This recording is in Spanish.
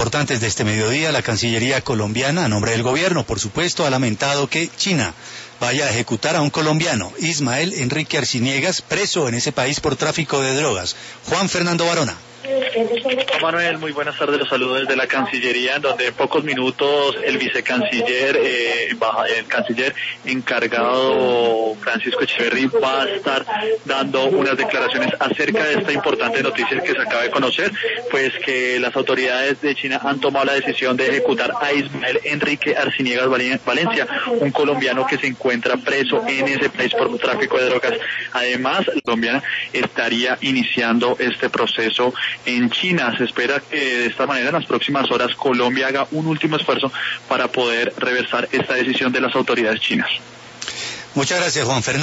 importantes de este mediodía. La Cancillería colombiana, a nombre del gobierno, por supuesto, ha lamentado que China vaya a ejecutar a un colombiano, Ismael Enrique Arciniegas, preso en ese país por tráfico de drogas. Juan Fernando Barona. Manuel, muy buenas tardes, los saludos desde la Cancillería, en donde en pocos minutos el vicecanciller, el canciller encargado Francisco Echeverry va a estar dando unas declaraciones acerca de esta importante noticia que se acaba de conocer, pues que las autoridades de China han tomado la decisión de ejecutar a Ismael Enrique Arciniegas Valencia, un colombiano que se encuentra preso en ese país por tráfico de drogas. Además, la colombiana estaría iniciando este proceso en China. Se espera que de esta manera en las próximas horas Colombia haga un último esfuerzo para poder reversar esta decisión de las autoridades chinas. Muchas gracias, Juan Fernando.